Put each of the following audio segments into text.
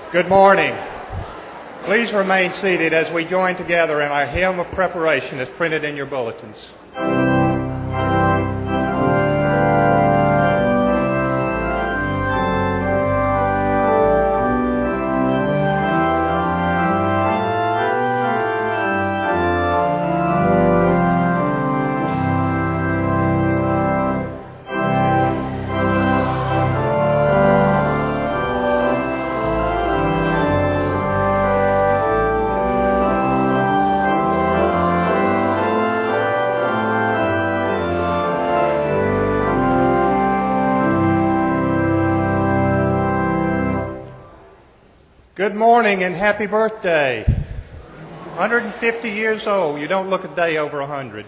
Good morning. Please remain seated as we join together in our hymn of preparation as printed in your bulletins. Good morning and happy birthday. 150 years old. You don't look a day over 100.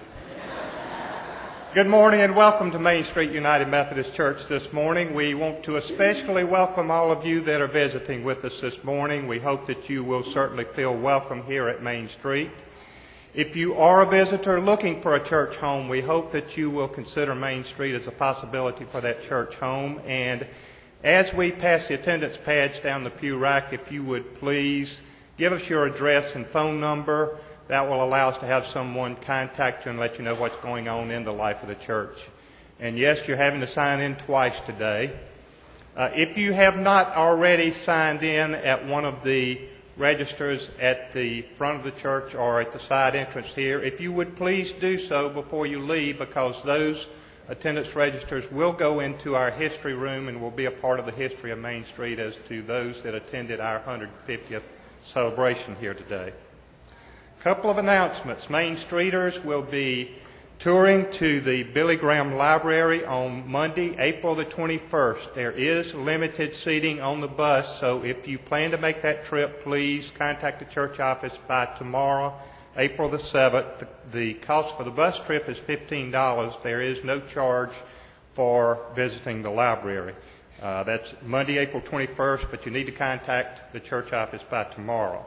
Good morning and welcome to Main Street United Methodist Church this morning. We want to especially welcome all of you that are visiting with us this morning. We hope that you will certainly feel welcome here at Main Street. If you are a visitor looking for a church home, we hope that you will consider Main Street as a possibility for that church home. And as we pass the attendance pads down the pew rack, if you would please give us your address and phone number. That will allow us to have someone contact you and let you know what's going on in the life of the church. And yes, you're having to sign in twice today. If you have not already signed in at one of the registers at the front of the church or at the side entrance here, if you would please do so before you leave, because those attendance registers will go into our history room and will be a part of the history of Main Street as to those that attended our 150th celebration here today. A couple of announcements. Main Streeters will be touring to the Billy Graham Library on Monday, April the 21st. There is limited seating on the bus, so if you plan to make that trip, please contact the church office by tomorrow, April the 7th. The cost for the bus trip is $15. There is no charge for visiting the library. That's Monday, April 21st, but you need to contact the church office by tomorrow.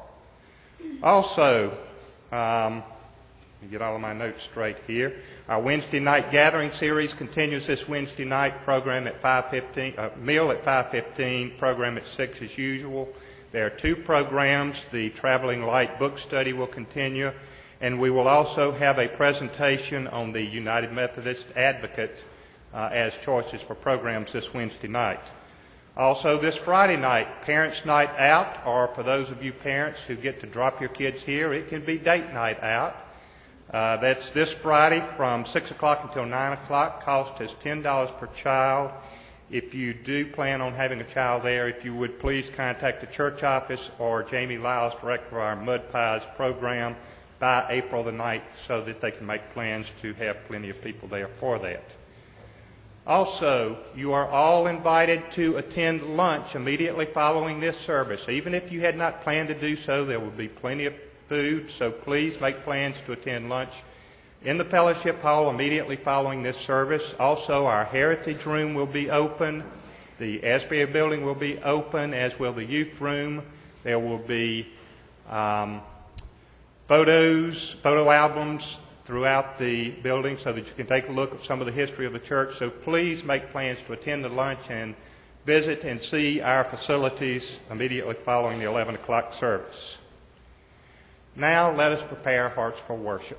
Also, let me get all of my notes straight here. Our Wednesday night gathering series continues this Wednesday night. Program at 5:15, meal at 5:15, program at 6 as usual. There are two programs. The Traveling Light book study will continue, and we will also have a presentation on the United Methodist Advocate as choices for programs this Wednesday night. Also this Friday night, Parents' Night Out, or for those of you parents who get to drop your kids here, it can be date night out. That's this Friday from 6 o'clock until 9 o'clock. Cost is $10 per child. If you do plan on having a child there, if you would please contact the church office or Jamie Lyles, director of our Mud Pies program, by April the 9th so that they can make plans to have plenty of people there for that. Also, you are all invited to attend lunch immediately following this service. Even if you had not planned to do so, there will be plenty of food, so please make plans to attend lunch in the fellowship hall immediately following this service. Also, our heritage room will be open. The Asbury building will be open, as will the youth room. There will be photo albums throughout the building so that you can take a look at some of the history of the church. So please make plans to attend the lunch and visit and see our facilities immediately following the 11 o'clock service. Now let us prepare our hearts for worship.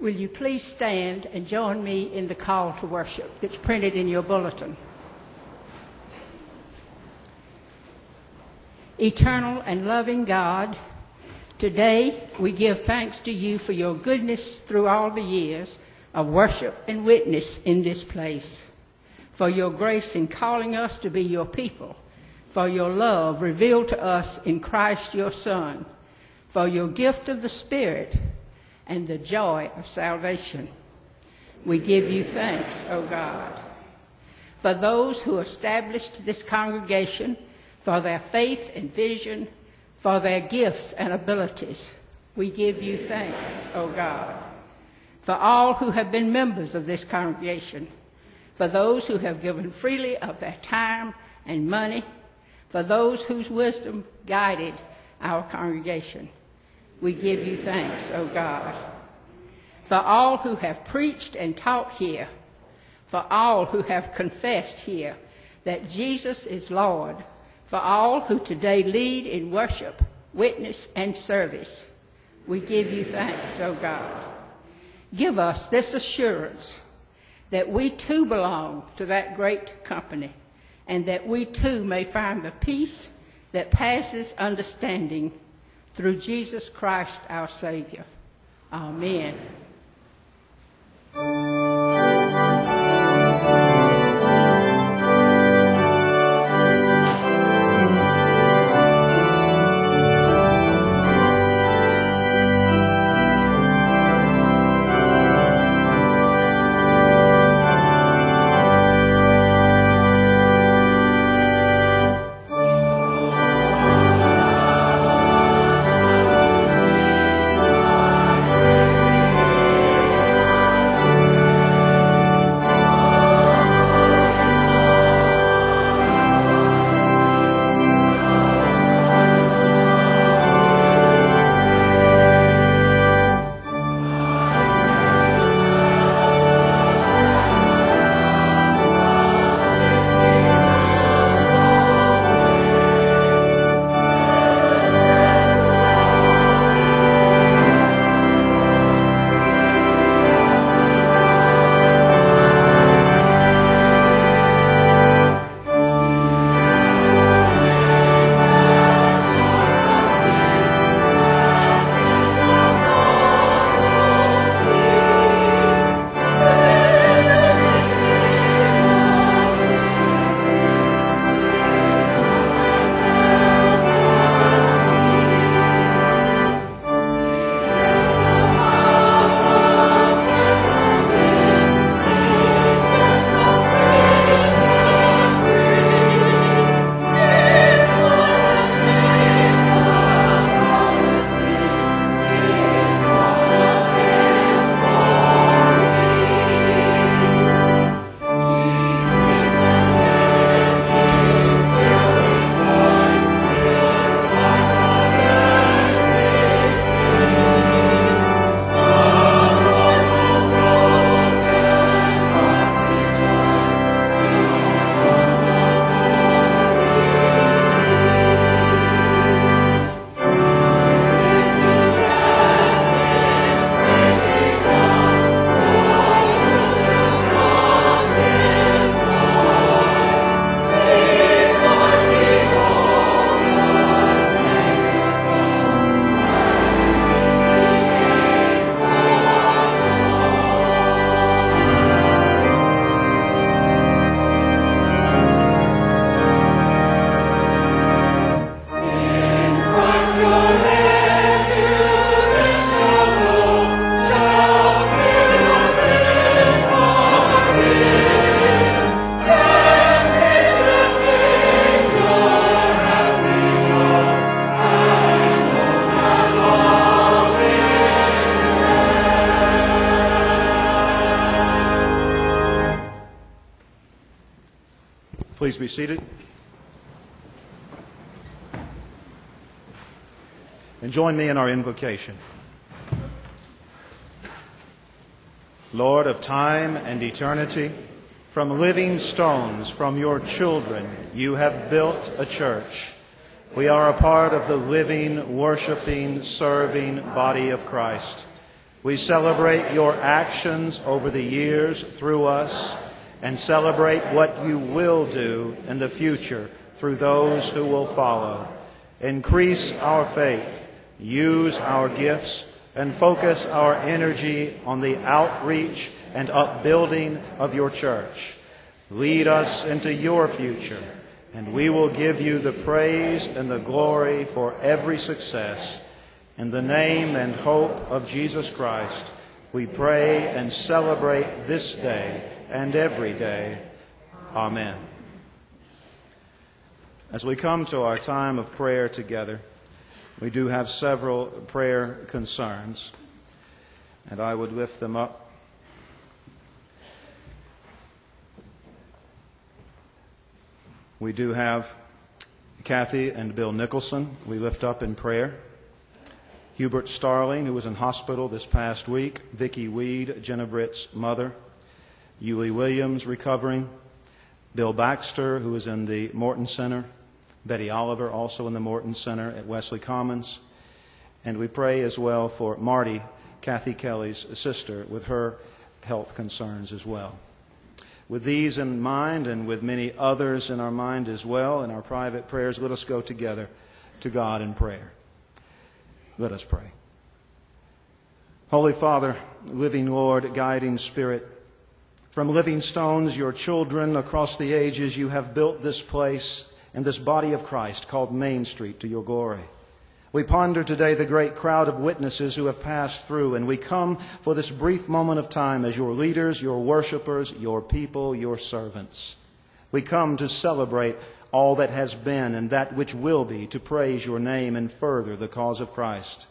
Will you please stand and join me in the call to worship that's printed in your bulletin? Eternal and loving God, today we give thanks to you for your goodness through all the years of worship and witness in this place, for your grace in calling us to be your people, for your love revealed to us in Christ your Son, for your gift of the Spirit and the joy of salvation. We give you thanks, O God. For those who established this congregation, for their faith and vision, for their gifts and abilities, we give you thanks, O God. For all who have been members of this congregation, for those who have given freely of their time and money, for those whose wisdom guided our congregation, we give you thanks, O God. For all who have preached and taught here, for all who have confessed here that Jesus is Lord, for all who today lead in worship, witness, and service, we give you thanks, O God. Give us this assurance that we too belong to that great company, and that we too may find the peace that passes understanding through Jesus Christ our Savior. Amen. Please be seated. And join me in our invocation. Lord of time and eternity, from living stones, from your children, you have built a church. We are a part of the living, worshiping, serving body of Christ. We celebrate your actions over the years through us and celebrate what you will do in the future through those who will follow. Increase our faith, use our gifts, and focus our energy on the outreach and upbuilding of your church. Lead us into your future, and we will give you the praise and the glory for every success. In the name and hope of Jesus Christ, we pray and celebrate this day and every day. Amen. As we come to our time of prayer together, we do have several prayer concerns, and I would lift them up. We do have Kathy and Bill Nicholson we lift up in prayer. Hubert Starling, who was in hospital this past week. Vicki Weed, Jenna Britt's mother. Yulie Williams, recovering. Bill Baxter, who is in the Morton Center. Betty Oliver, also in the Morton Center at Wesley Commons. And we pray as well for Marty, Kathy Kelly's sister, with her health concerns as well. With these in mind, and with many others in our mind as well, in our private prayers, let us go together to God in prayer. Let us pray. Holy Father, living Lord, guiding Spirit, from living stones, your children across the ages, you have built this place and this body of Christ called Main Street to your glory. We ponder today the great crowd of witnesses who have passed through, and we come for this brief moment of time as your leaders, your worshipers, your people, your servants. We come to celebrate all that has been and that which will be, to praise your name and further the cause of Christ.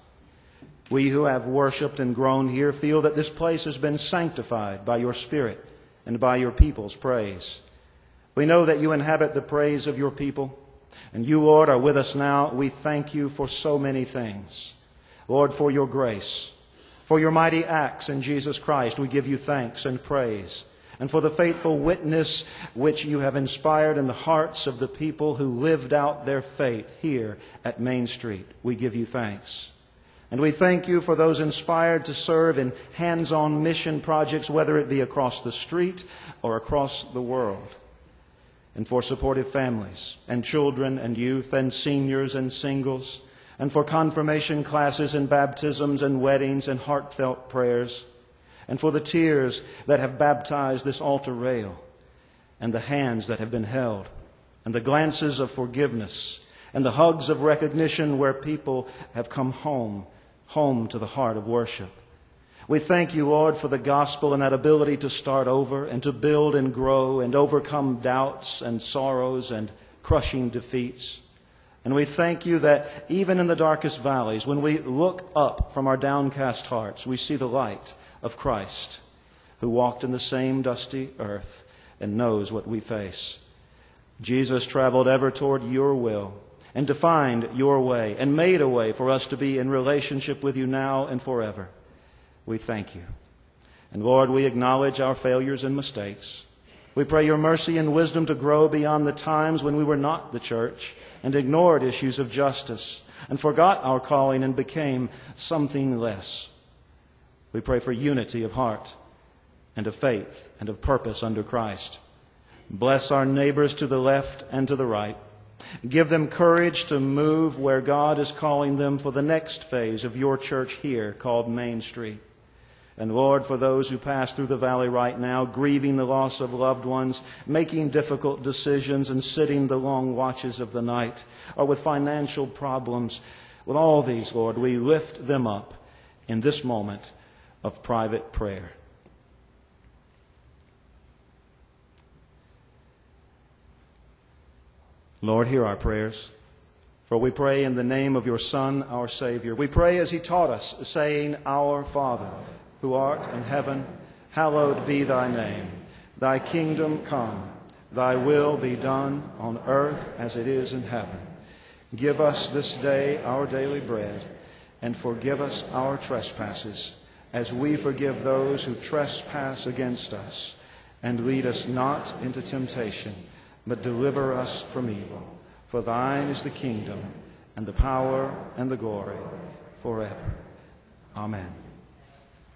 We who have worshiped and grown here feel that this place has been sanctified by your Spirit and by your people's praise. We know that you inhabit the praise of your people. And you, Lord, are with us now. We thank you for so many things. Lord, for your grace, for your mighty acts in Jesus Christ, we give you thanks and praise. And for the faithful witness which you have inspired in the hearts of the people who lived out their faith here at Main Street, we give you thanks. And we thank you for those inspired to serve in hands-on mission projects, whether it be across the street or across the world. And for supportive families and children and youth and seniors and singles, and for confirmation classes and baptisms and weddings and heartfelt prayers, and for the tears that have baptized this altar rail, and the hands that have been held, and the glances of forgiveness, and the hugs of recognition where people have come home to the heart of worship. We thank you, Lord, for the gospel and that ability to start over and to build and grow and overcome doubts and sorrows and crushing defeats. And we thank you that even in the darkest valleys, when we look up from our downcast hearts, we see the light of Christ, who walked in the same dusty earth and knows what we face. Jesus traveled ever toward your will and defined your way and made a way for us to be in relationship with you now and forever. We thank you. And Lord, we acknowledge our failures and mistakes. We pray your mercy and wisdom to grow beyond the times when we were not the church and ignored issues of justice and forgot our calling and became something less. We pray for unity of heart and of faith and of purpose under Christ. Bless our neighbors to the left and to the right. Give them courage to move where God is calling them for the next phase of your church here called Main Street. And Lord, for those who pass through the valley right now, grieving the loss of loved ones, making difficult decisions and sitting the long watches of the night, or with financial problems, with all these, Lord, we lift them up in this moment of private prayer. Lord, hear our prayers, for we pray in the name of your Son, our Savior. We pray as he taught us, saying, Our Father, who art in heaven, hallowed be thy name. Thy kingdom come, thy will be done on earth as it is in heaven. Give us this day our daily bread, and forgive us our trespasses, as we forgive those who trespass against us. And lead us not into temptation, but deliver us from evil. For thine is the kingdom, and the power, and the glory, forever. Amen.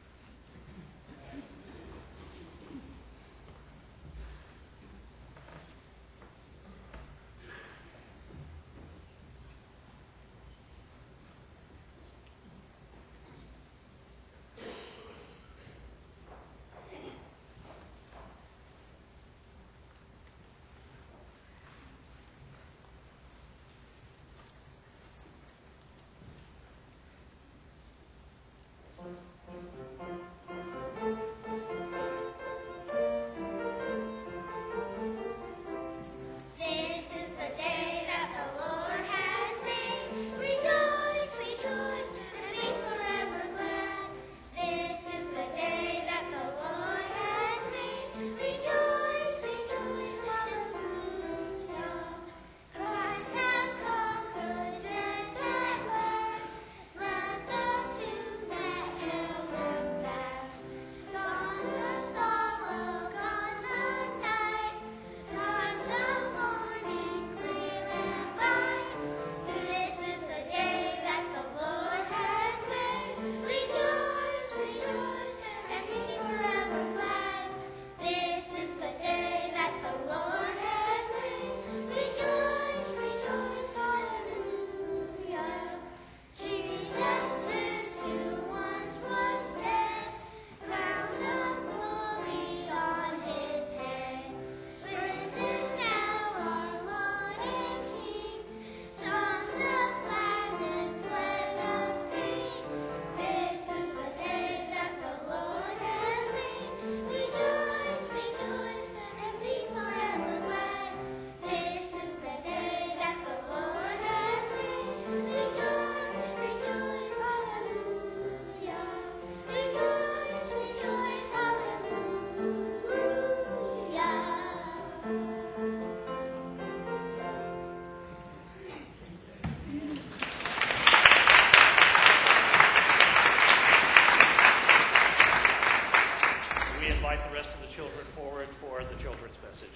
message.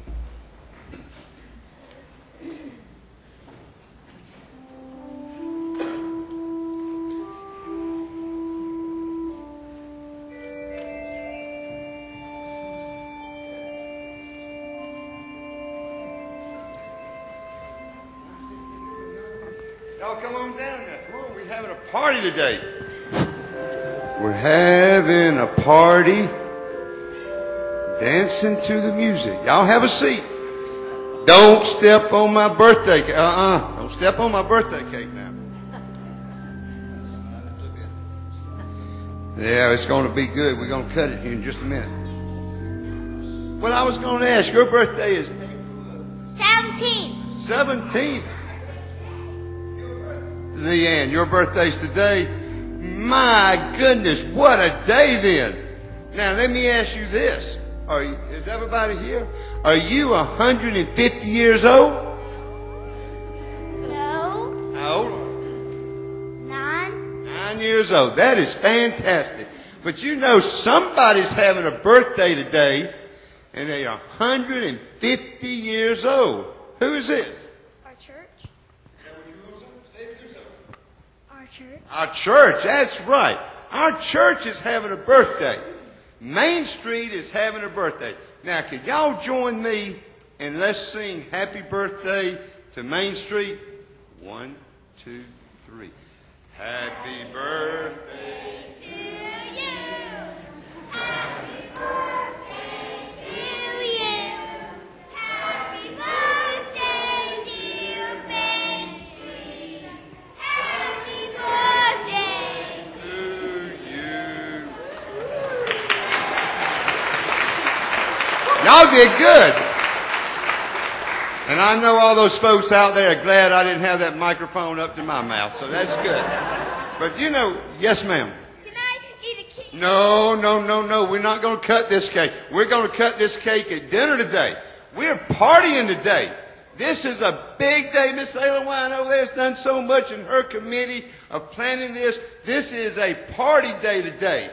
Y'all come on down now. Come on, we're having a party today. We're having a party. Dancing to the music. Y'all have a seat. Don't step on my birthday cake. Don't step on my birthday cake now. Yeah, it's going to be good. We're going to cut it here in just a minute. Well, I was going to ask, your birthday is 17. 17th. Leanne, your birthday's today. My goodness, what a day then. Now, let me ask you this. Is everybody here? Are you 150 years old? No. How old? 9. 9 years old. That is fantastic. But you know somebody's having a birthday today, and they are 150 years old. Who is this? Our church. Our church. Our church, that's right. Our church is having a birthday. Main Street is having a birthday. Now, could y'all join me and let's sing happy birthday to Main Street? 1, 2, 3. Happy birthday To you. Happy birthday to you. Happy birthday, dear Main Street. Happy birthday. to you. Y'all did good. And I know all those folks out there are glad I didn't have that microphone up to my mouth, so that's good. But you know, yes ma'am. Can I eat a cake? No. We're not going to cut this cake. We're going to cut this cake at dinner today. We're partying today. This is a big day. Miss Layla Wine over there has done so much in her committee of planning this. This is a party day today.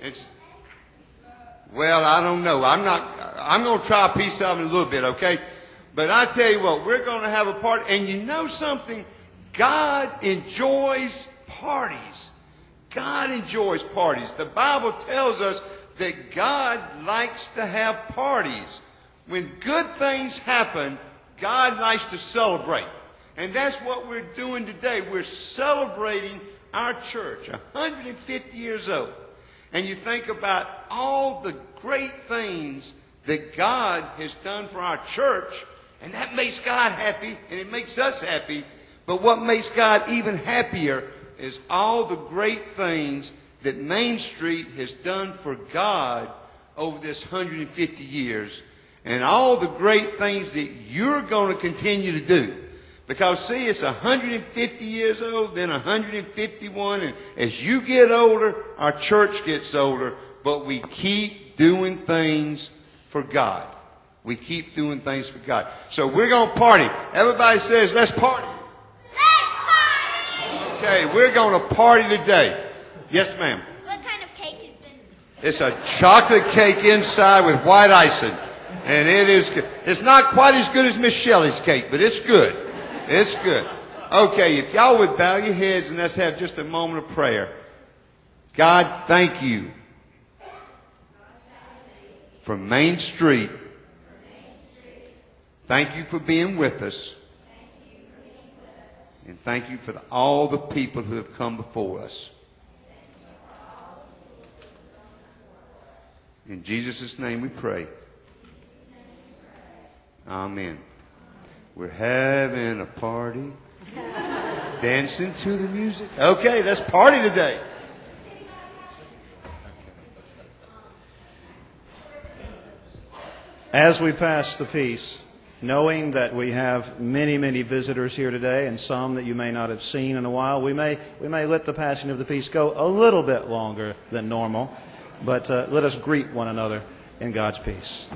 Well, I don't know. I'm going to try a piece of it in a little bit, okay? But I tell you what, we're going to have a party. And you know something? God enjoys parties. God enjoys parties. The Bible tells us that God likes to have parties. When good things happen, God likes to celebrate. And that's what we're doing today. We're celebrating our church, 150 years old. And you think about all the great things that God has done for our church, and that makes God happy, and it makes us happy. But what makes God even happier is all the great things that Main Street has done for God over this 150 years, and all the great things that you're going to continue to do. Because, see, it's 150 years old, then 151, and as you get older, our church gets older, but we keep doing things for God. We keep doing things for God. So we're going to party. Everybody says, let's party. Let's party! Okay, we're going to party today. Yes, ma'am. What kind of cake is It's this? a chocolate cake inside with white icing. And it is good. It's not quite as good as Miss Shelley's cake, but it's good. It's good. Okay, if y'all would bow your heads and let's have just a moment of prayer. God, thank you for Main Street. Thank you for being with us. And thank you for all the people who have come before us. In Jesus' name we pray. Amen. We're having a party. Dancing to the music. Okay, let's party today. As we pass the peace, knowing that we have many, many visitors here today and some that you may not have seen in a while, we may let the passing of the peace go a little bit longer than normal, but let us greet one another in God's peace.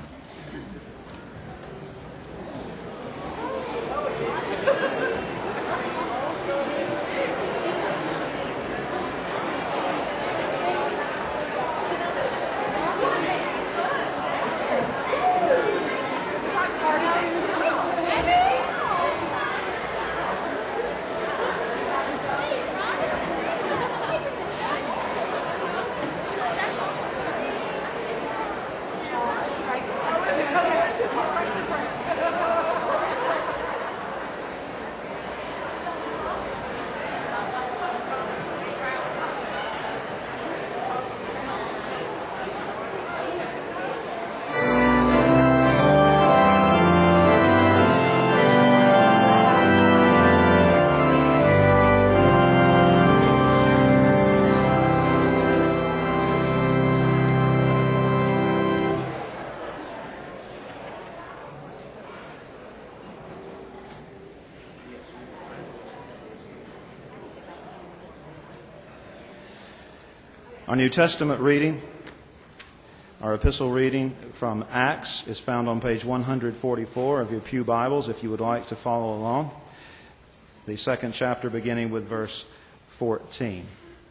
Our New Testament reading, our epistle reading from Acts, is found on page 144 of your pew Bibles if you would like to follow along. The second chapter beginning with verse 14.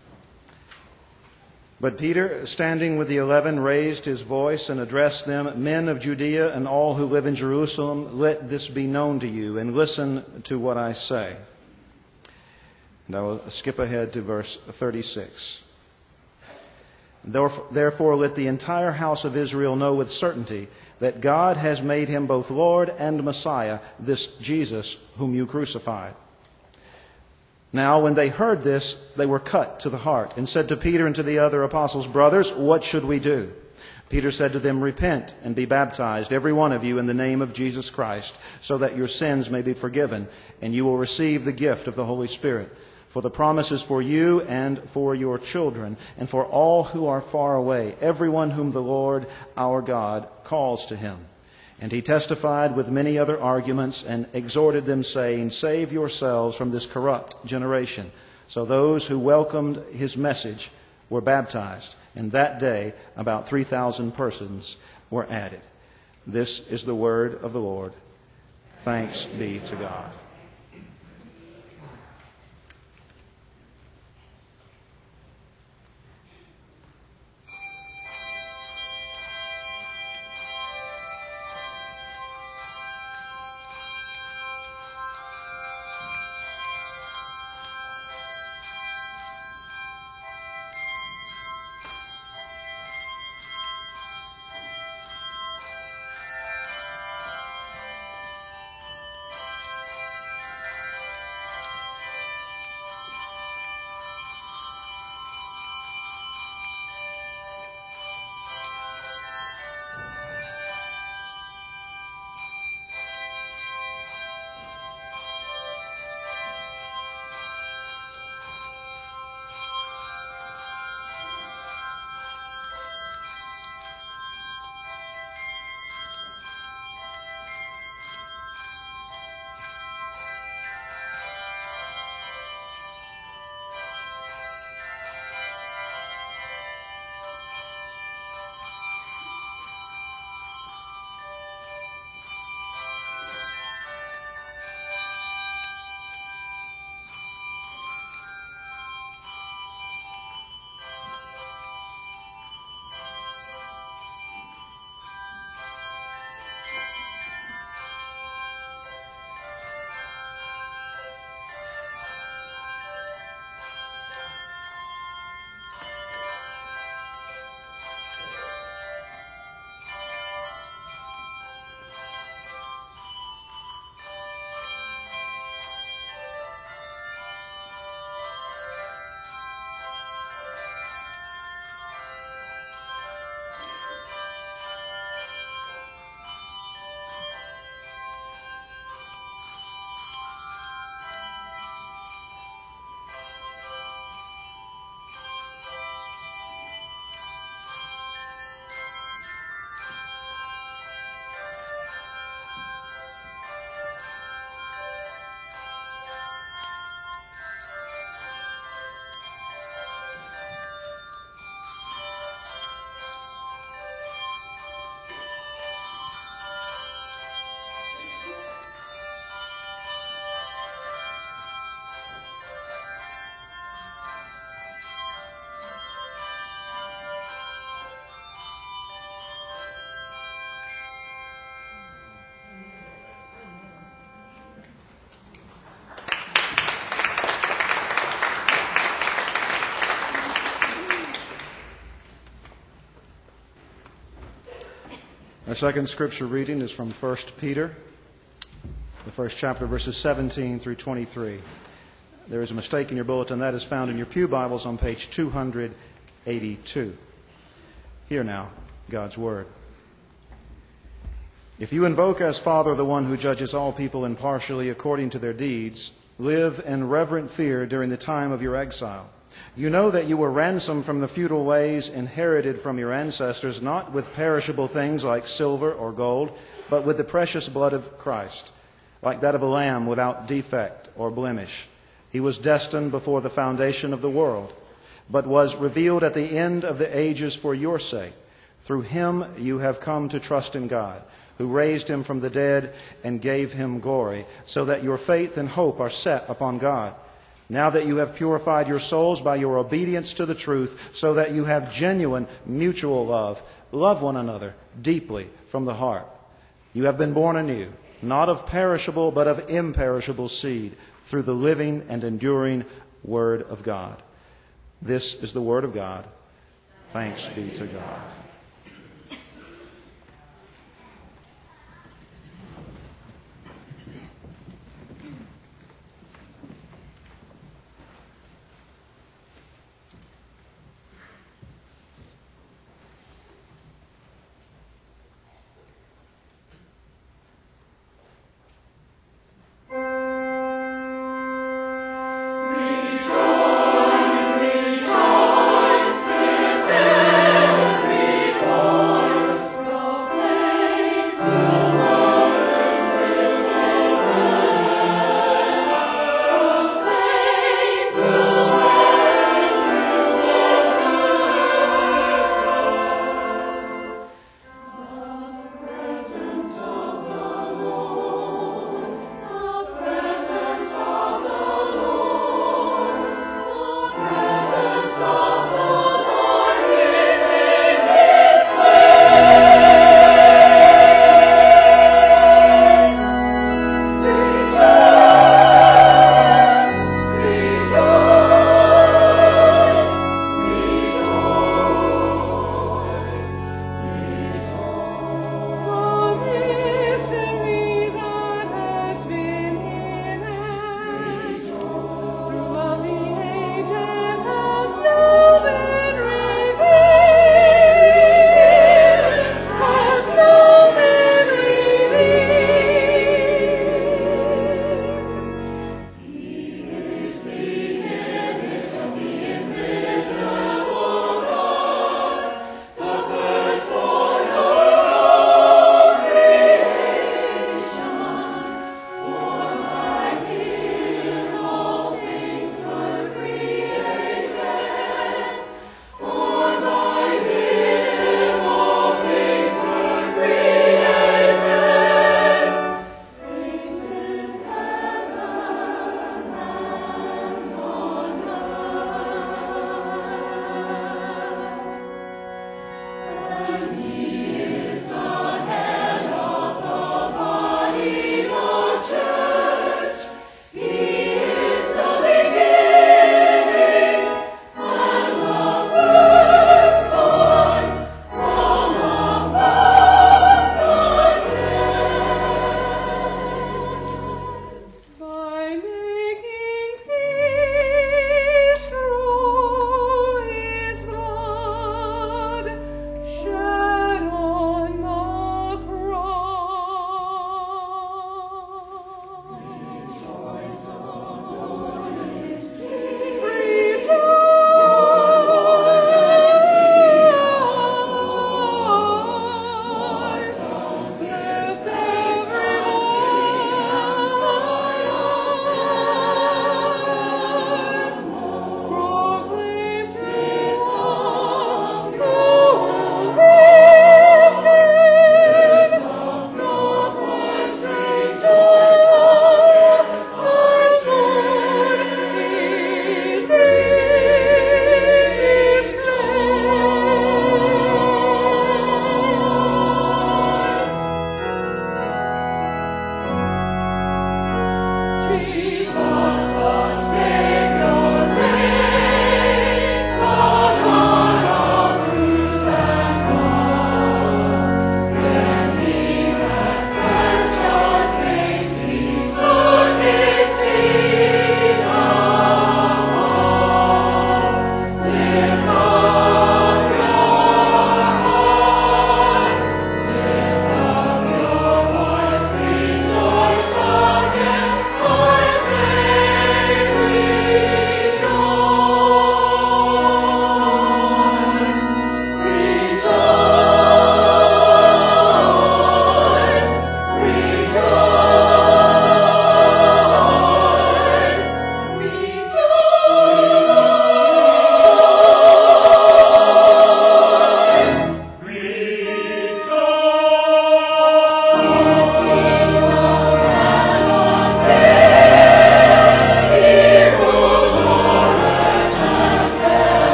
But Peter, standing with the 11, raised his voice and addressed them, "Men of Judea and all who live in Jerusalem, let this be known to you, and listen to what I say." And I will skip ahead to verse 36. "Therefore let the entire house of Israel know with certainty that God has made him both Lord and Messiah, this Jesus whom you crucified." Now when they heard this, they were cut to the heart, and said to Peter and to the other apostles, "Brothers, what should we do?" Peter said to them, "Repent and be baptized, every one of you, in the name of Jesus Christ, so that your sins may be forgiven, and you will receive the gift of the Holy Spirit. For the promise is for you and for your children, and for all who are far away, everyone whom the Lord our God calls to him." And he testified with many other arguments and exhorted them, saying, "Save yourselves from this corrupt generation." So those who welcomed his message were baptized, and that day about 3,000 persons were added. This is the word of the Lord. Thanks be to God. Our second scripture reading is from 1 Peter, the first chapter, verses 17 through 23. There is a mistake in your bulletin. That is found in your pew Bibles on page 282. Hear now God's word. "If you invoke as Father the one who judges all people impartially according to their deeds, live in reverent fear during the time of your exile. You know that you were ransomed from the futile ways inherited from your ancestors, not with perishable things like silver or gold, but with the precious blood of Christ, like that of a lamb without defect or blemish. He was destined before the foundation of the world, but was revealed at the end of the ages for your sake. Through him you have come to trust in God, who raised him from the dead and gave him glory, so that your faith and hope are set upon God. Now that you have purified your souls by your obedience to the truth, so that you have genuine mutual love, love one another deeply from the heart. You have been born anew, not of perishable but of imperishable seed, through the living and enduring Word of God. This is the Word of God. Thanks be to God. Rejoice,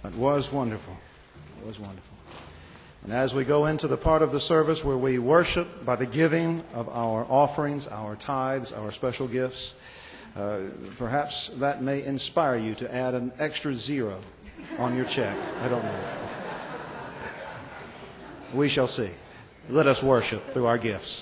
It was wonderful. It was wonderful. And as we go into the part of the service where we worship by the giving of our offerings, our tithes, our special gifts, perhaps that may inspire you to add an extra zero on your check. I don't know. We shall see. Let us worship through our gifts.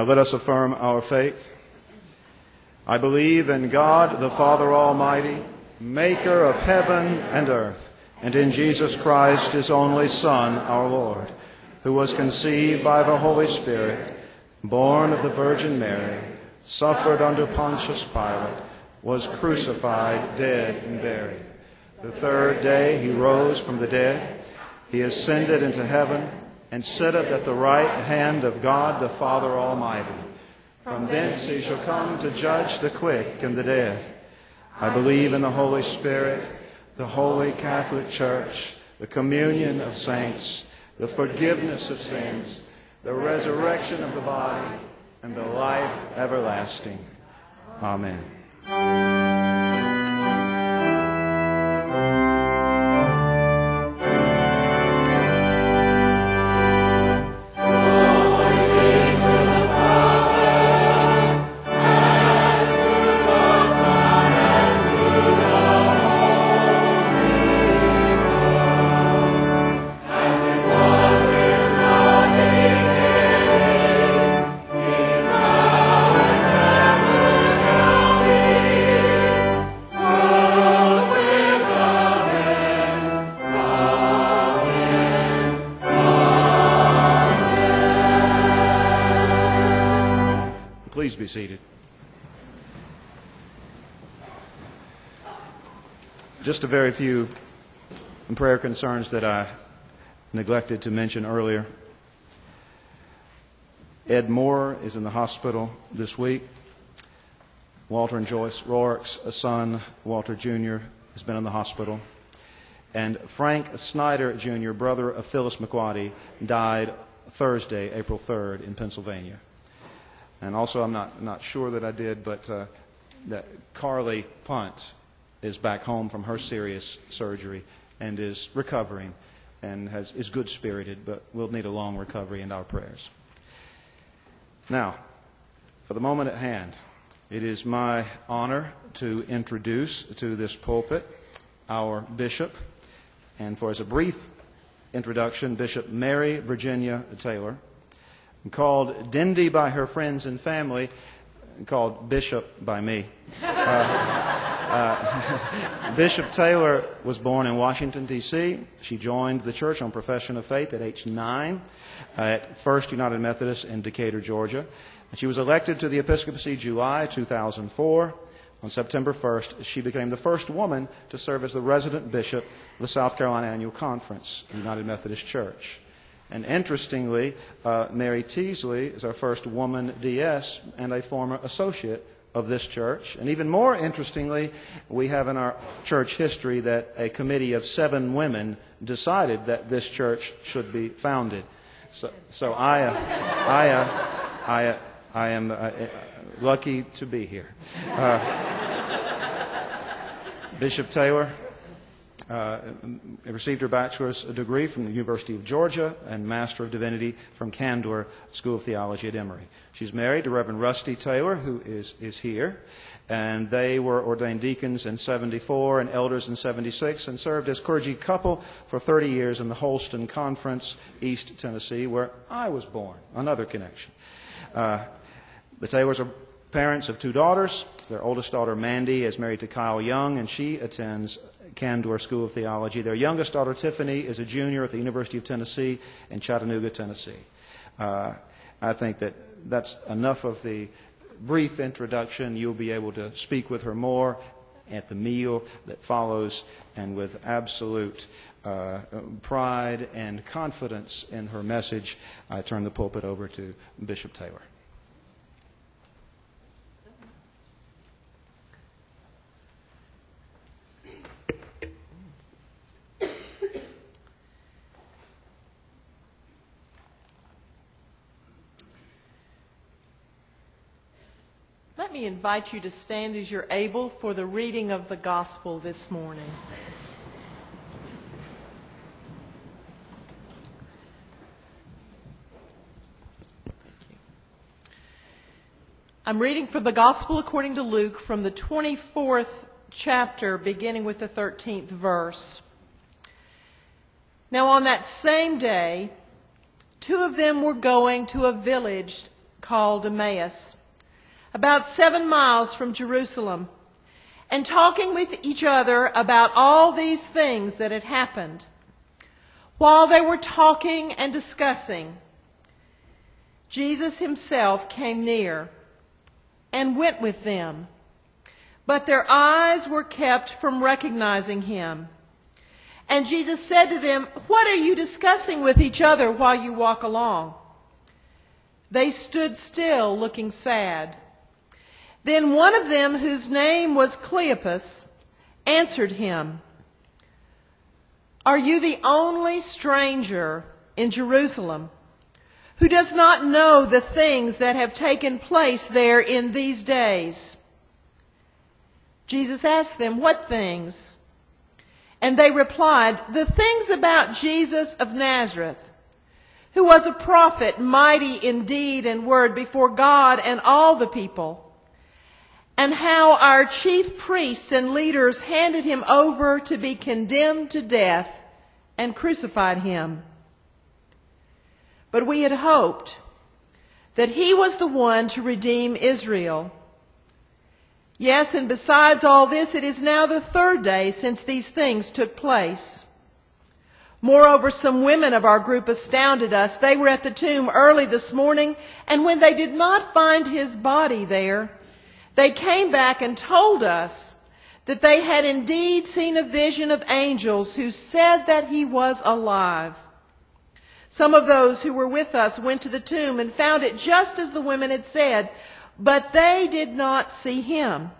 Let us affirm our faith. I believe in God, the Father Almighty, maker of heaven and earth, and in Jesus Christ, his only Son, our Lord, who was conceived by the Holy Spirit, born of the Virgin Mary, suffered under Pontius Pilate, was crucified, dead, and buried. The third day he rose from the dead. He ascended into heaven and sitteth at the right hand of God the Father Almighty. From thence he shall come to judge the quick and the dead. I believe in the Holy Spirit, the holy Catholic Church, the communion of saints, the forgiveness of sins, the resurrection of the body, and the life everlasting. Amen. Please be seated. Just a very few prayer concerns that I neglected to mention earlier. Ed Moore is in the hospital this week. Walter and Joyce Rourke's son, Walter Jr., has been in the hospital. And Frank Snyder Jr., brother of Phyllis McWatty, died Thursday, April 3rd, in Pennsylvania. And also, I'm not sure that I did, but that Carly Punt is back home from her serious surgery and is recovering and is good-spirited, but will need a long recovery in our prayers. Now, for the moment at hand, it is my honor to introduce to this pulpit our bishop, and for as a brief introduction, Bishop Mary Virginia Taylor, called Dindy by her friends and family, called Bishop by me. Bishop Taylor was born in Washington, D.C. She joined the church on profession of faith at age 9 at First United Methodist in Decatur, Georgia. She was elected to the episcopacy July 2004. On September 1st, she became the first woman to serve as the resident bishop of the South Carolina Annual Conference, United Methodist Church. And interestingly, Mary Teasley is our first woman DS and a former associate of this church. And even more interestingly, we have in our church history that a committee of 7 women decided that this church should be founded. So I am lucky to be here. Bishop Taylor received her bachelor's degree from the University of Georgia and Master of Divinity from Candor School of Theology at Emory. She's married to Reverend Rusty Taylor, who is here, and they were ordained deacons in 74 and elders in 76 and served as clergy couple for 30 years in the Holston Conference, East Tennessee, where I was born. Another connection. The Taylors are parents of 2 daughters. Their oldest daughter, Mandy, is married to Kyle Young, and she attends Candor School of Theology. Their youngest daughter, Tiffany, is a junior at the University of Tennessee in Chattanooga, Tennessee. I think that's enough of the brief introduction. You'll be able to speak with her more at the meal that follows, and with absolute pride and confidence in her message, I turn the pulpit over to Bishop Taylor. Let me invite you to stand as you're able for the reading of the gospel this morning. Thank you. I'm reading from the gospel according to Luke from the 24th chapter, beginning with the 13th verse. Now on that same day, 2 of them were going to a village called Emmaus, about 7 miles from Jerusalem, and talking with each other about all these things that had happened. While they were talking and discussing, Jesus himself came near and went with them, but their eyes were kept from recognizing him. And Jesus said to them, "What are you discussing with each other while you walk along?" They stood still, looking sad. Then one of them, whose name was Cleopas, answered him, "Are you the only stranger in Jerusalem who does not know the things that have taken place there in these days?" Jesus asked them, "What things?" And they replied, "The things about Jesus of Nazareth, who was a prophet, mighty in deed and word before God and all the people, and how our chief priests and leaders handed him over to be condemned to death and crucified him. But we had hoped that he was the one to redeem Israel. Yes, and besides all this, it is now the 3rd day since these things took place. Moreover, some women of our group astounded us. They were at the tomb early this morning, and when they did not find his body there, they came back and told us that they had indeed seen a vision of angels who said that he was alive. Some of those who were with us went to the tomb and found it just as the women had said, but they did not see him."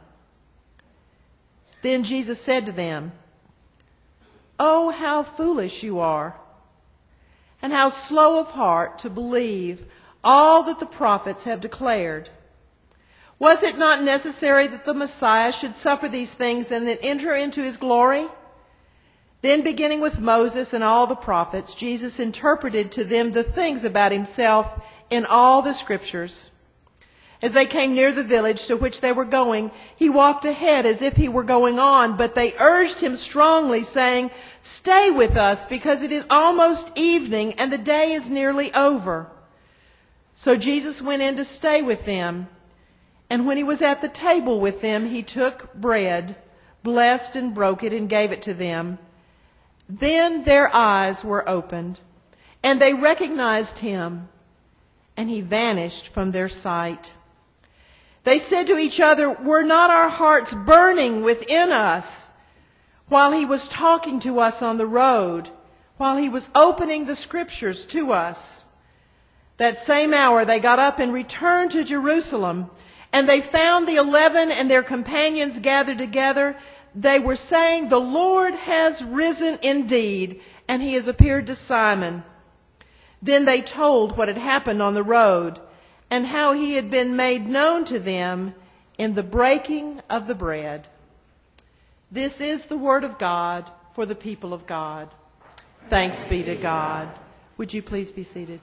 Then Jesus said to them, "Oh, how foolish you are, and how slow of heart to believe all that the prophets have declared. Was it not necessary that the Messiah should suffer these things and then enter into his glory?" Then, beginning with Moses and all the prophets, Jesus interpreted to them the things about himself in all the scriptures. As they came near the village to which they were going, he walked ahead as if he were going on, but they urged him strongly, saying, "Stay with us, because it is almost evening and the day is nearly over." So Jesus went in to stay with them, and when he was at the table with them, he took bread, blessed and broke it, and gave it to them. Then their eyes were opened, and they recognized him, and he vanished from their sight. They said to each other, "Were not our hearts burning within us while he was talking to us on the road, while he was opening the scriptures to us?" That same hour they got up and returned to Jerusalem, and they found the 11 and their companions gathered together. They were saying, "The Lord has risen indeed, and he has appeared to Simon." Then they told what had happened on the road, and how he had been made known to them in the breaking of the bread. This is the word of God for the people of God. Thanks be to God. Would you please be seated?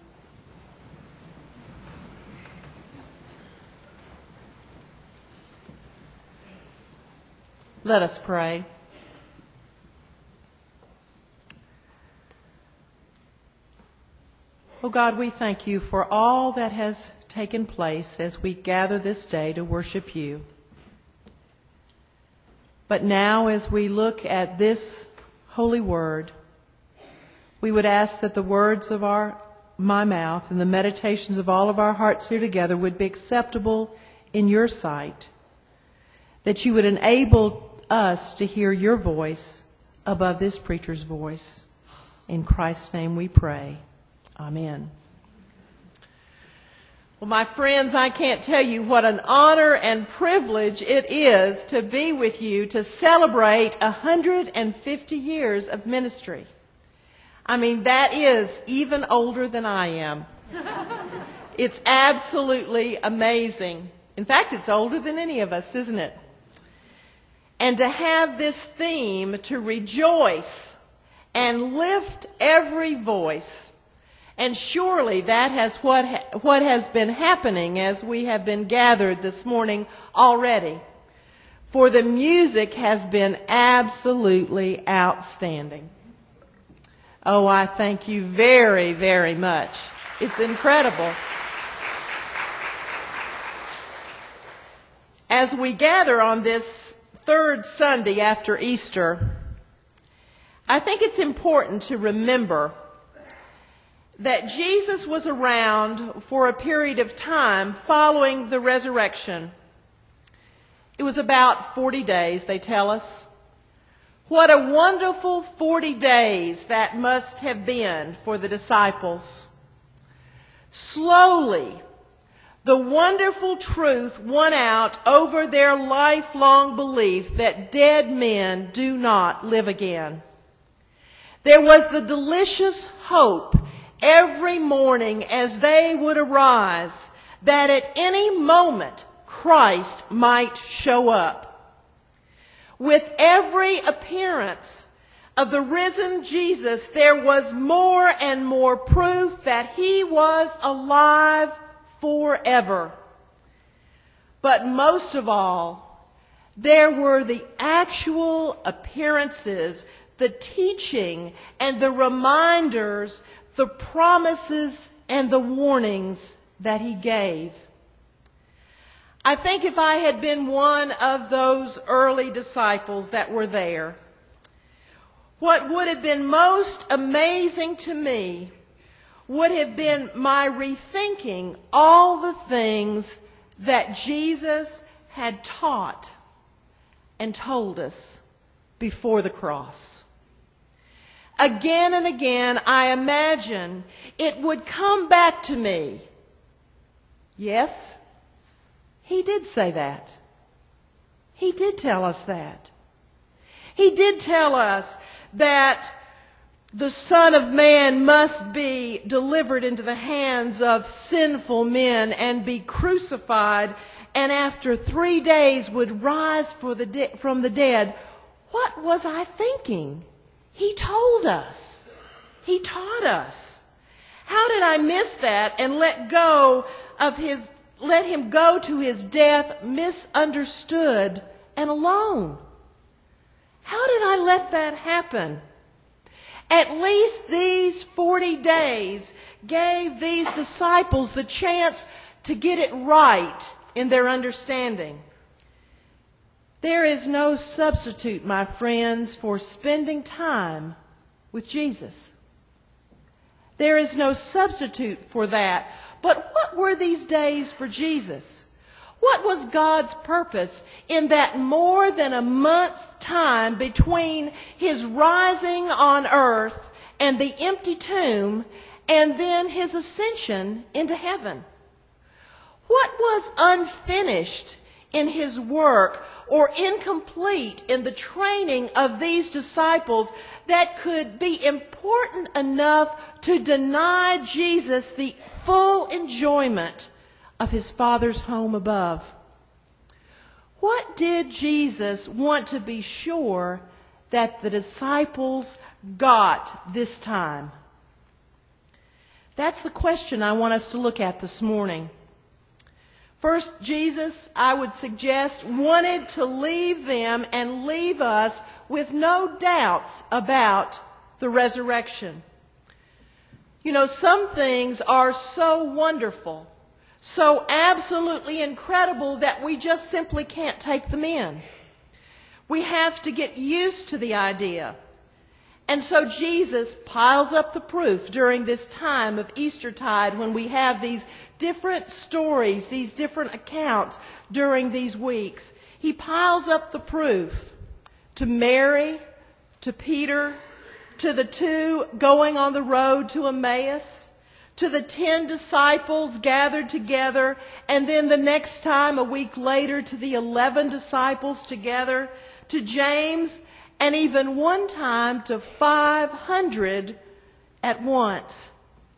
Let us pray. Oh God, we thank you for all that has taken place as we gather this day to worship you. But now, as we look at this holy word, we would ask that the words of my mouth and the meditations of all of our hearts here together would be acceptable in your sight, that you would enable us to hear your voice above this preacher's voice. In Christ's name we pray. Amen. Well, my friends, I can't tell you what an honor and privilege it is to be with you to celebrate 150 years of ministry. I mean, that is even older than I am. It's absolutely amazing. In fact, it's older than any of us, isn't it? And to have this theme, to rejoice and lift every voice. And surely that has what has been happening as we have been gathered this morning already. For the music has been absolutely outstanding. Oh, I thank you very, very much. It's incredible. as we gather on this third Sunday after Easter, I think it's important to remember that Jesus was around for a period of time following the resurrection. It was about 40 days, they tell us. What a wonderful 40 days that must have been for the disciples. Slowly, the wonderful truth won out over their lifelong belief that dead men do not live again. There was the delicious hope every morning as they would arise that at any moment Christ might show up. With every appearance of the risen Jesus, there was more and more proof that he was alive forever. But most of all, there were the actual appearances, the teaching and the reminders, the promises and the warnings that he gave. I think if I had been one of those early disciples that were there, what would have been most amazing to me would have been my rethinking all the things that Jesus had taught and told us before the cross. Again and again, I imagine it would come back to me. Yes, he did say that. He did tell us that. He did tell us that the Son of Man must be delivered into the hands of sinful men and be crucified, and after 3 days would rise from the dead. What was I thinking? He told us. He taught us. How did I miss that and let him go to his death misunderstood and alone? How did I let that happen? At least these 40 days gave these disciples the chance to get it right in their understanding. There is no substitute, my friends, for spending time with Jesus. There is no substitute for that. But what were these days for Jesus? What was God's purpose in that more than a month's time between his rising on earth and the empty tomb and then his ascension into heaven? What was unfinished in his work or incomplete in the training of these disciples that could be important enough to deny Jesus the full enjoyment of his Father's home above? What did Jesus want to be sure that the disciples got this time? That's the question I want us to look at this morning. First, Jesus, I would suggest, wanted to leave them and leave us with no doubts about the resurrection. You know, some things are so wonderful, so absolutely incredible that we just simply can't take them in. We have to get used to the idea. And so Jesus piles up the proof during this time of Eastertide when we have these different stories, these different accounts during these weeks. He piles up the proof to Mary, to Peter, to the 2 going on the road to Emmaus, to the 10 disciples gathered together, and then the next time, a week later, to the 11 disciples together, to James, and even one time to 500 at once.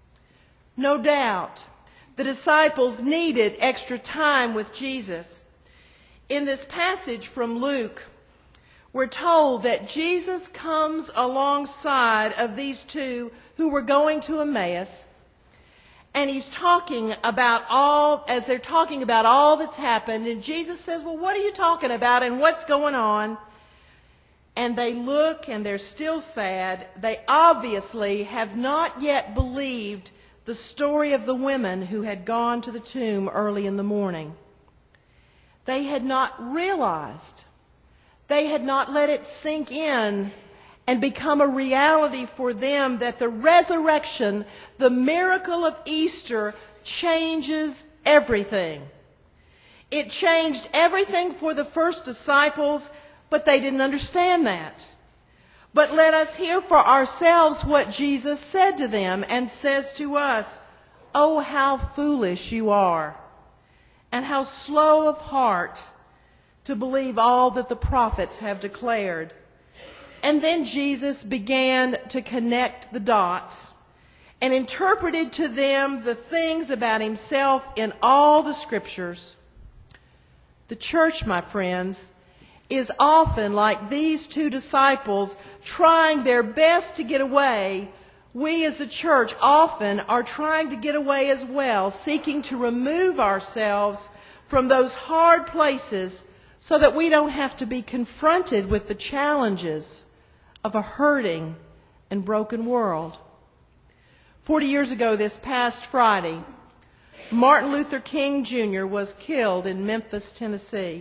No doubt, the disciples needed extra time with Jesus. In this passage from Luke, we're told that Jesus comes alongside of these 2 who were going to Emmaus, and he's talking about as they're talking about all that's happened, and Jesus says, well, what are you talking about and what's going on? And they look and they're still sad. They obviously have not yet believed the story of the women who had gone to the tomb early in the morning. they had not realized, they had not let it sink in and become a reality for them that the resurrection, the miracle of Easter, changes everything. It changed everything for the first disciples, but they didn't understand that. But let us hear for ourselves what Jesus said to them and says to us, "Oh, how foolish you are, and how slow of heart to believe all that the prophets have declared." And then Jesus began to connect the dots and interpreted to them the things about himself in all the scriptures. The church, my friends, is often like these two disciples trying their best to get away. We as the church often are trying to get away as well, seeking to remove ourselves from those hard places so that we don't have to be confronted with the challenges of a hurting and broken world. 40 years ago this past Friday, Martin Luther King Jr. was killed in Memphis, Tennessee.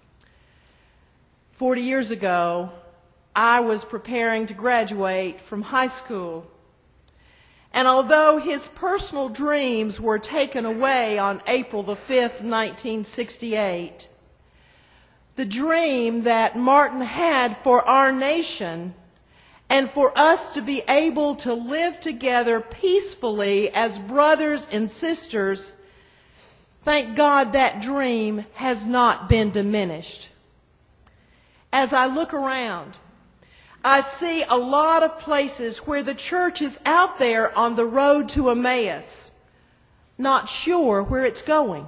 40 years ago, I was preparing to graduate from high school. And although his personal dreams were taken away on April the 5th, 1968, the dream that Martin had for our nation and for us to be able to live together peacefully as brothers and sisters, thank God that dream has not been diminished. As I look around, I see a lot of places where the church is out there on the road to Emmaus, not sure where it's going.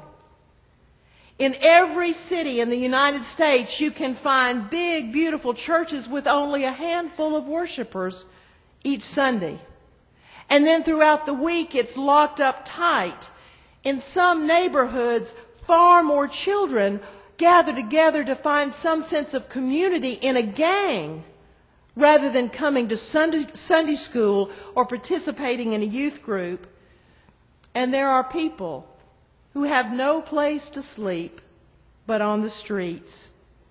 In every city in the United States, you can find big, beautiful churches with only a handful of worshipers each Sunday. And then throughout the week, it's locked up tight. In some neighborhoods, far more children gather together to find some sense of community in a gang rather than coming to Sunday school or participating in a youth group. And there are people who have no place to sleep but on the streets,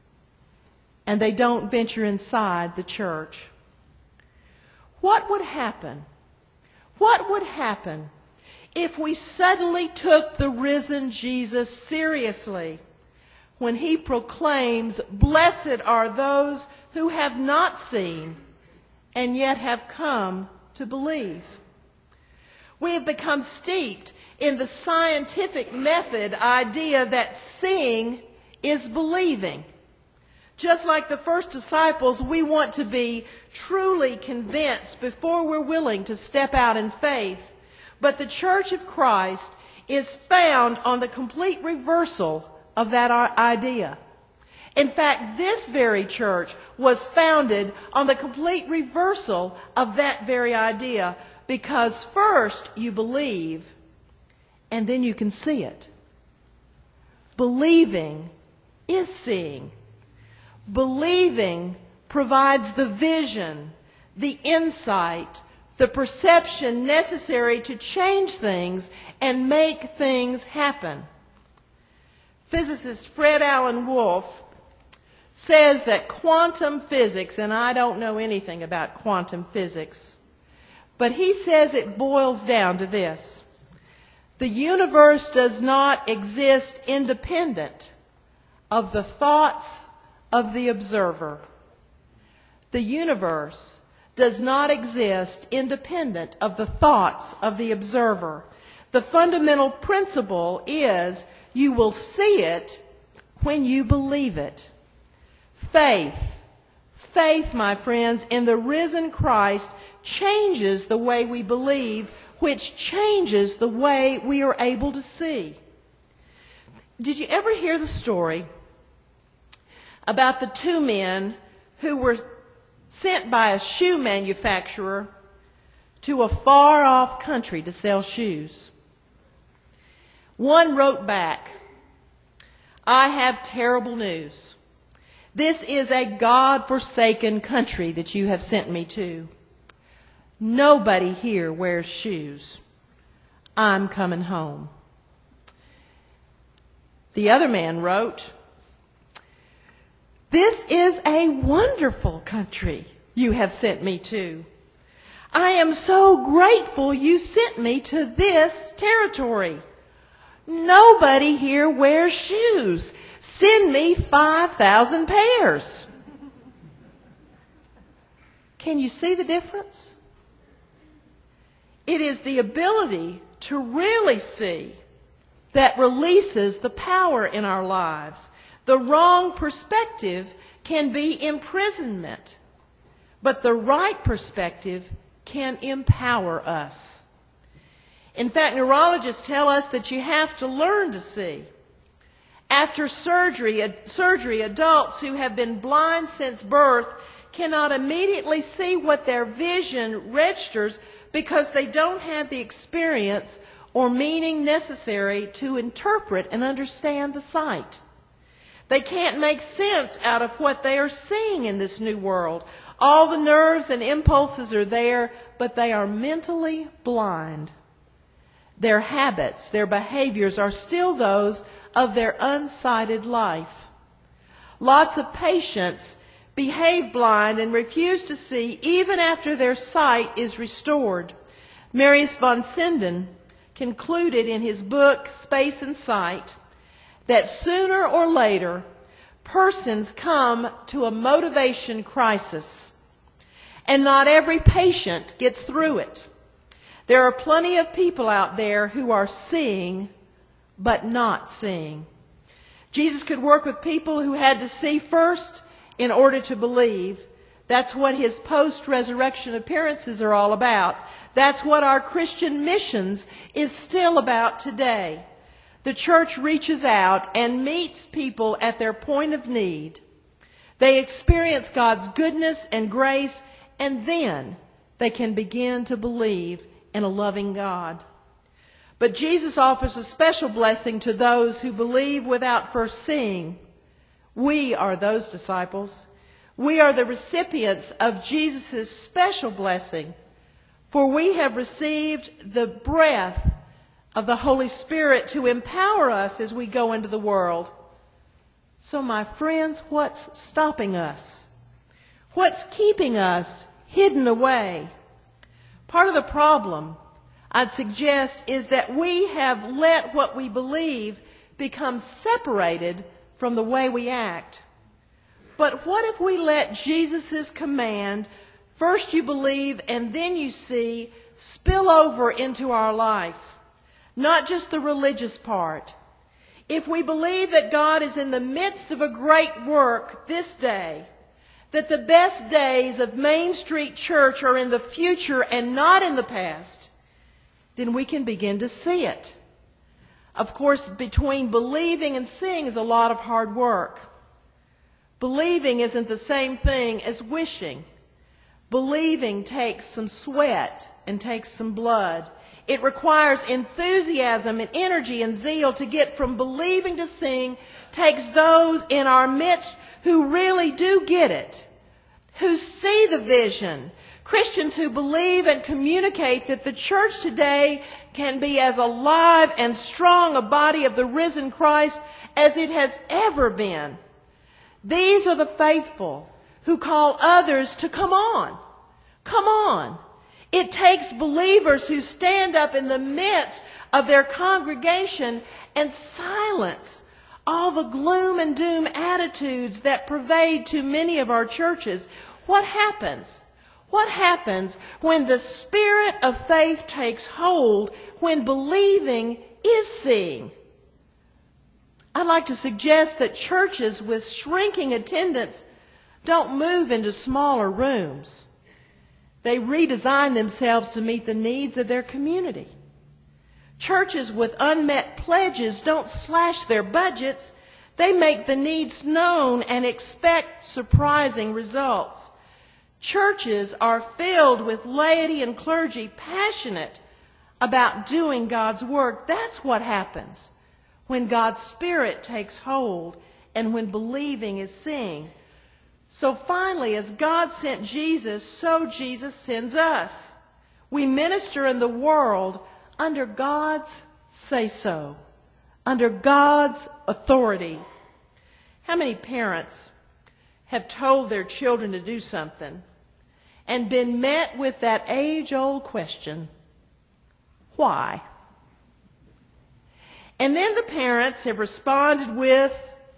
and they don't venture inside the church. What would happen? What would happen if we suddenly took the risen Jesus seriously when he proclaims, "Blessed are those who have not seen and yet have come to believe"? We have become steeped in the scientific method idea that seeing is believing. Just like the first disciples, we want to be truly convinced before we're willing to step out in faith. But the Church of Christ is found on the complete reversal of that idea. In fact, this very church was founded on the complete reversal of that very idea, because first you believe, and then you can see it. Believing is seeing. Believing provides the vision, the insight, the perception necessary to change things and make things happen. Physicist Fred Alan Wolf says that quantum physics, and I don't know anything about quantum physics, but he says it boils down to this: the universe does not exist independent of the thoughts of the observer. The universe does not exist independent of the thoughts of the observer. The fundamental principle is you will see it when you believe it. Faith, my friends, in the risen Christ changes the way we believe, which changes the way we are able to see. Did you ever hear the story about the two men who were sent by a shoe manufacturer to a far-off country to sell shoes? One wrote back, "I have terrible news. This is a God-forsaken country that you have sent me to. Nobody here wears shoes. I'm coming home." The other man wrote, This is a wonderful country you have sent me to. I am so grateful you sent me to this territory. Nobody here wears shoes. Send me 5,000 pairs. Can you see the difference? It is the ability to really see that releases the power in our lives. The wrong perspective can be imprisonment, but the right perspective can empower us. In fact, neurologists tell us that you have to learn to see. After surgery, adults who have been blind since birth cannot immediately see what their vision registers because they don't have the experience or meaning necessary to interpret and understand the sight. They can't make sense out of what they are seeing in this new world. All the nerves and impulses are there, but they are mentally blind. Their habits, their behaviors are still those of their unsighted life. Lots of patients behave blind and refuse to see even after their sight is restored. Marius von Sinden concluded in his book, Space and Sight, that sooner or later, persons come to a motivation crisis, and not every patient gets through it. There are plenty of people out there who are seeing, but not seeing. Jesus could work with people who had to see first in order to believe. That's what his post-resurrection appearances are all about. That's what our Christian missions is still about today. The church reaches out and meets people at their point of need. They experience God's goodness and grace, and then they can begin to believe in a loving God. But Jesus offers a special blessing to those who believe without first seeing. We are those disciples. We are the recipients of Jesus' special blessing, for we have received the breath of the Holy Spirit to empower us as we go into the world. So, my friends, what's stopping us? What's keeping us hidden away? Part of the problem, I'd suggest, is that we have let what we believe become separated from the way we act. But what if we let Jesus' command, first you believe and then you see, spill over into our life? Not just the religious part. If we believe that God is in the midst of a great work this day, that the best days of Main Street Church are in the future and not in the past, then we can begin to see it. Of course, between believing and seeing is a lot of hard work. Believing isn't the same thing as wishing. Believing takes some sweat and takes some blood. It requires enthusiasm and energy and zeal to get from believing to seeing. Takes those in our midst who really do get it, who see the vision. Christians who believe and communicate that the church today can be as alive and strong a body of the risen Christ as it has ever been. These are the faithful who call others to come on. Come on. It takes believers who stand up in the midst of their congregation and silence all the gloom and doom attitudes that pervade too many of our churches. What happens? What happens when the spirit of faith takes hold, when believing is seeing? I'd like to suggest that churches with shrinking attendance don't move into smaller rooms. They redesign themselves to meet the needs of their community. Churches with unmet pledges don't slash their budgets. They make the needs known and expect surprising results. Churches are filled with laity and clergy passionate about doing God's work. That's what happens when God's Spirit takes hold and when believing is seeing. So finally, as God sent Jesus, so Jesus sends us. We minister in the world under God's say-so, under God's authority. How many parents have told their children to do something and been met with that age-old question, why? And then the parents have responded with,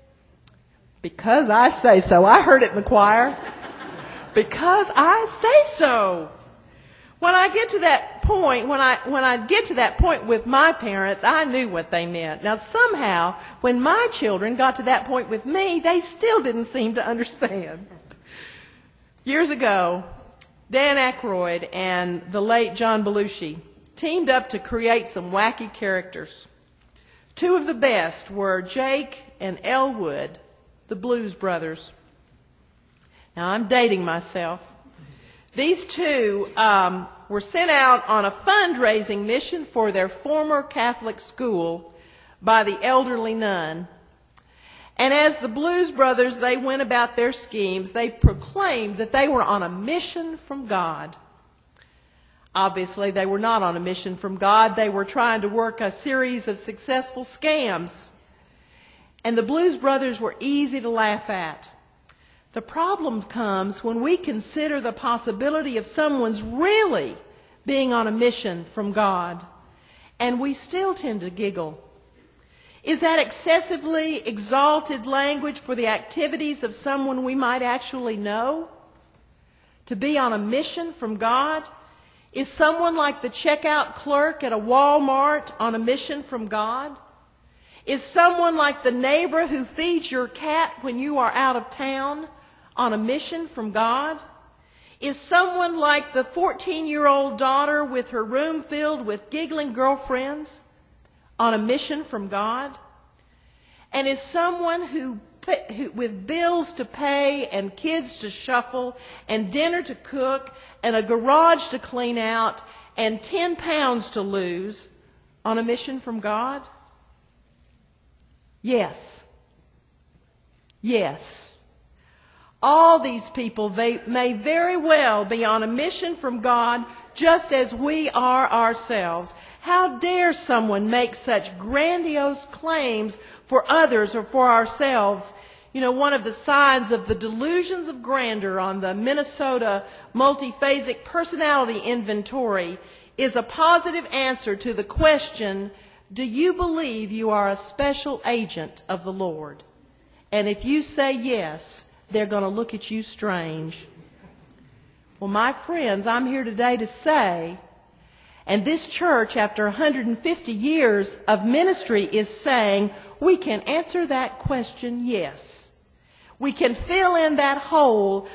because I say so. I heard it in the choir. Because I say so. When I get to that point, when I get to that point with my parents, I knew what they meant. Now somehow, when my children got to that point with me, they still didn't seem to understand. Years ago, Dan Aykroyd and the late John Belushi teamed up to create some wacky characters. Two of the best were Jake and Elwood, the Blues Brothers. Now I'm dating myself. These two were sent out on a fundraising mission for their former Catholic school by the elderly nun. And as the Blues Brothers, they went about their schemes. They proclaimed that they were on a mission from God. Obviously, they were not on a mission from God. They were trying to work a series of successful scams. And the Blues Brothers were easy to laugh at. The problem comes when we consider the possibility of someone's really being on a mission from God, and we still tend to giggle. Is that excessively exalted language for the activities of someone we might actually know? To be on a mission from God? Is someone like the checkout clerk at a Walmart on a mission from God? Is someone like the neighbor who feeds your cat when you are out of town on a mission from God? Is someone like the 14-year-old daughter with her room filled with giggling girlfriends on a mission from God? And is someone who with bills to pay and kids to shuffle and dinner to cook and a garage to clean out and 10 pounds to lose on a mission from God? Yes. Yes. All these people, they may very well be on a mission from God just as we are ourselves. How dare someone make such grandiose claims for others or for ourselves? You know, one of the signs of the delusions of grandeur on the Minnesota Multiphasic Personality Inventory is a positive answer to the question, do you believe you are a special agent of the Lord? And if you say yes, they're going to look at you strange. Well, my friends, I'm here today to say, and this church, after 150 years of ministry, is saying, we can answer that question, yes. We can fill in that hole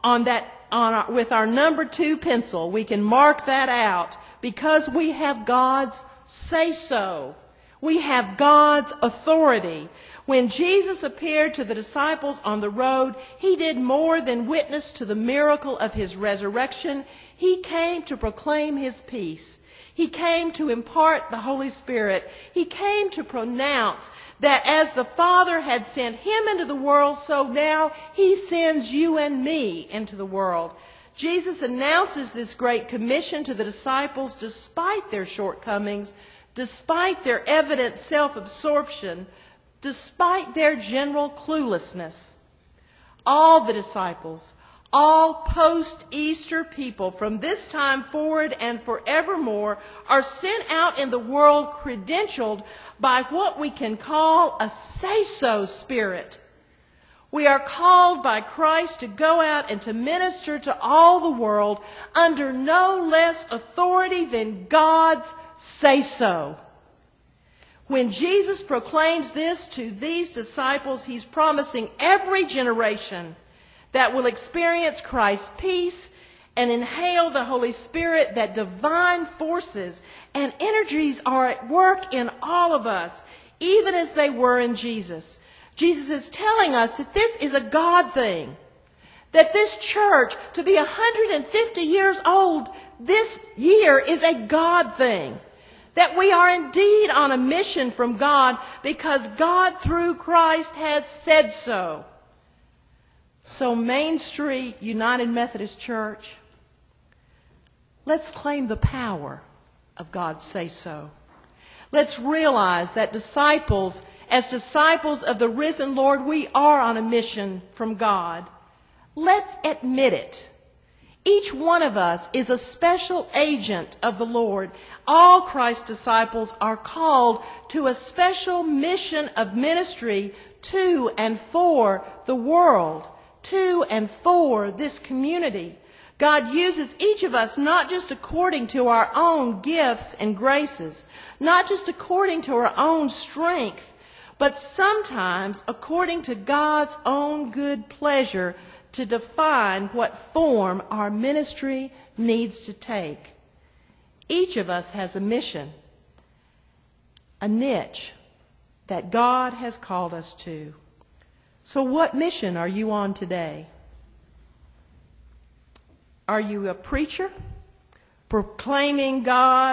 with our number 2 pencil. We can mark that out because we have God's say-so. We have God's authority. When Jesus appeared to the disciples on the road, he did more than witness to the miracle of his resurrection. He came to proclaim his peace. He came to impart the Holy Spirit. He came to pronounce that as the Father had sent him into the world, so now he sends you and me into the world. Jesus announces this great commission to the disciples despite their shortcomings, despite their evident self-absorption, despite their general cluelessness. All the disciples, all post-Easter people from this time forward and forevermore are sent out in the world credentialed by what we can call a say-so spirit. We are called by Christ to go out and to minister to all the world under no less authority than God's say-so. When Jesus proclaims this to these disciples, he's promising every generation that will experience Christ's peace and inhale the Holy Spirit that divine forces and energies are at work in all of us, even as they were in Jesus. Jesus is telling us that this is a God thing, that this church, to be 150 years old this year, is a God thing. That we are indeed on a mission from God because God through Christ has said so. So Main Street United Methodist Church, let's claim the power of God's say-so. Let's realize that as disciples of the risen Lord, we are on a mission from God. Let's admit it. Each one of us is a special agent of the Lord. All Christ's disciples are called to a special mission of ministry to and for the world, to and for this community. God uses each of us not just according to our own gifts and graces, not just according to our own strength, but sometimes according to God's own good pleasure to define what form our ministry needs to take. Each of us has a mission, a niche that God has called us to. So what mission are you on today? Are you a preacher, proclaiming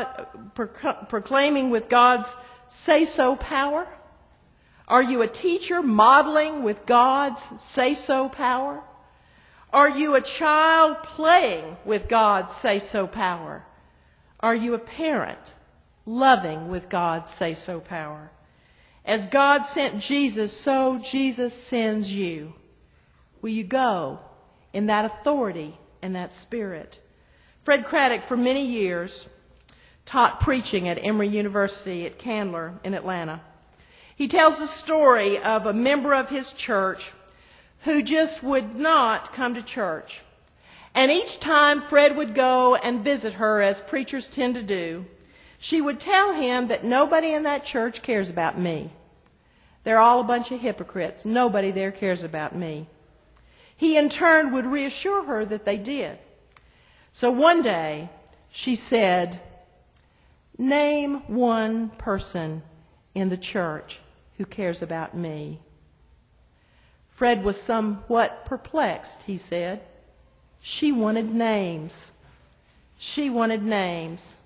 with God's say-so power? Are you a teacher modeling with God's say-so power? Are you a child playing with God's say-so power? Are you a parent loving with God's say-so power? As God sent Jesus, so Jesus sends you. Will you go in that authority and that spirit? Fred Craddock, for many years, taught preaching at Emory University at Candler in Atlanta. He tells the story of a member of his church who just would not come to church. And each time Fred would go and visit her, as preachers tend to do, she would tell him that nobody in that church cares about me. They're all a bunch of hypocrites. Nobody there cares about me. He in turn would reassure her that they did. So one day she said, "Name one person in the church who cares about me." Fred was somewhat perplexed, he said. She wanted names. She wanted names.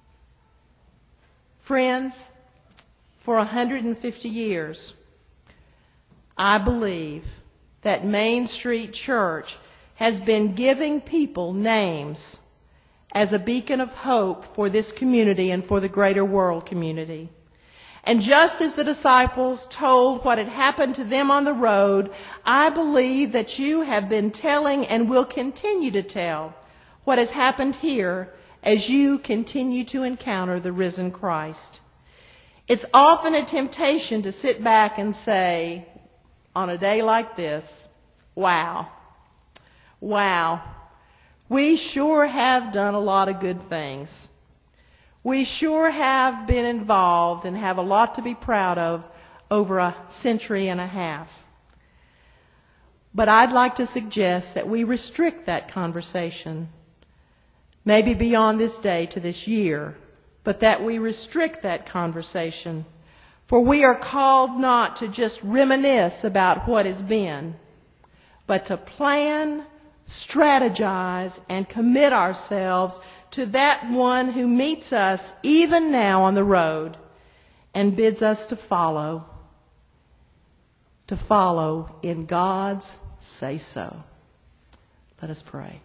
Friends, for 150 years, I believe that Main Street Church has been giving people names as a beacon of hope for this community and for the greater world community. And just as the disciples told what had happened to them on the road, I believe that you have been telling and will continue to tell what has happened here as you continue to encounter the risen Christ. It's often a temptation to sit back and say, on a day like this, wow, we sure have done a lot of good things. We sure have been involved and have a lot to be proud of over a century and a half. But I'd like to suggest that we restrict that conversation, maybe beyond this day to this year, but that we restrict that conversation. For we are called not to just reminisce about what has been, but to plan, strategize, and commit ourselves to that one who meets us even now on the road and bids us to follow in God's say-so. Let us pray.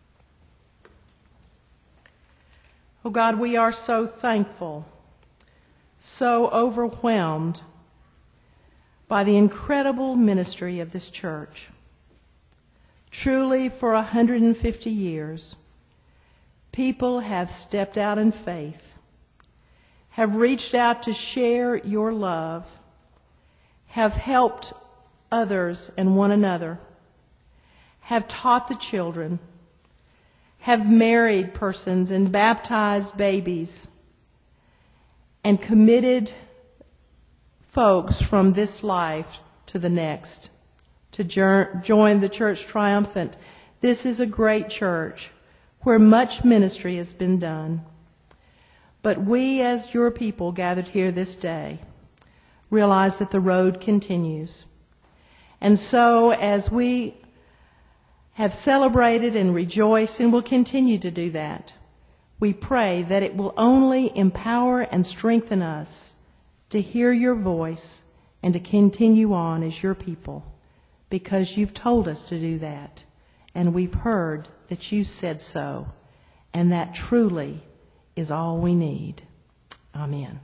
Oh God, we are so thankful, so overwhelmed by the incredible ministry of this church. Truly, for 150 years, people have stepped out in faith, have reached out to share your love, have helped others and one another, have taught the children, have married persons and baptized babies, and committed folks from this life to the next to join the church triumphant. This is a great church where much ministry has been done. But we, as your people gathered here this day, realize that the road continues. And so, as we have celebrated and rejoiced and will continue to do that, we pray that it will only empower and strengthen us to hear your voice and to continue on as your people, because you've told us to do that, and we've heard that you said so, and that truly is all we need. Amen.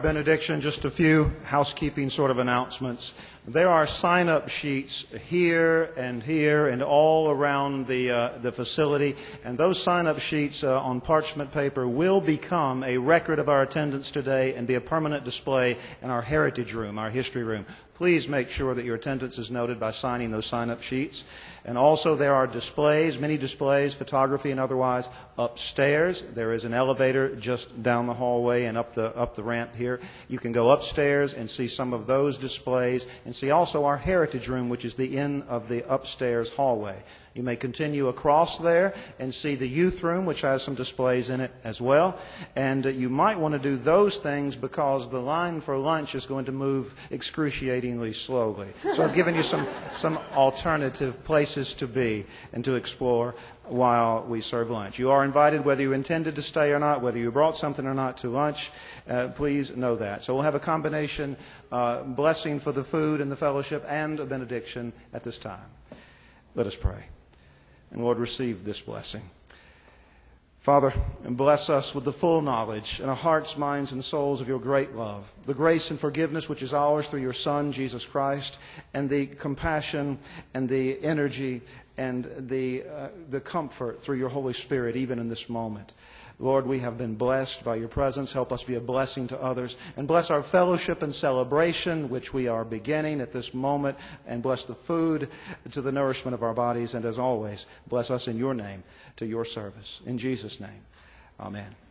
benediction, just a few housekeeping sort of announcements. There are sign-up sheets here and all around the facility, and those sign-up sheets on parchment paper will become a record of our attendance today and be a permanent display in our heritage room, our history room. Please make sure that your attendance is noted by signing those sign-up sheets. And also there are displays, many displays, photography and otherwise, upstairs. There is an elevator just down the hallway and up the ramp here. You can go upstairs and see some of those displays and see also our heritage room, which is the end of the upstairs hallway. You may continue across there and see the youth room, which has some displays in it as well. And you might want to do those things because the line for lunch is going to move excruciatingly slowly. So I've given you some alternative places to be and to explore while we serve lunch. You are invited whether you intended to stay or not, whether you brought something or not to lunch. Please know that. So we'll have a combination blessing for the food and the fellowship and a benediction at this time. Let us pray. And Lord, receive this blessing. Father, bless us with the full knowledge in our hearts, minds, and souls of your great love, the grace and forgiveness which is ours through your Son, Jesus Christ, and the compassion and the energy and the comfort through your Holy Spirit even in this moment. Lord, we have been blessed by your presence. Help us be a blessing to others. And bless our fellowship and celebration, which we are beginning at this moment. And bless the food to the nourishment of our bodies. And as always, bless us in your name to your service. In Jesus' name, amen.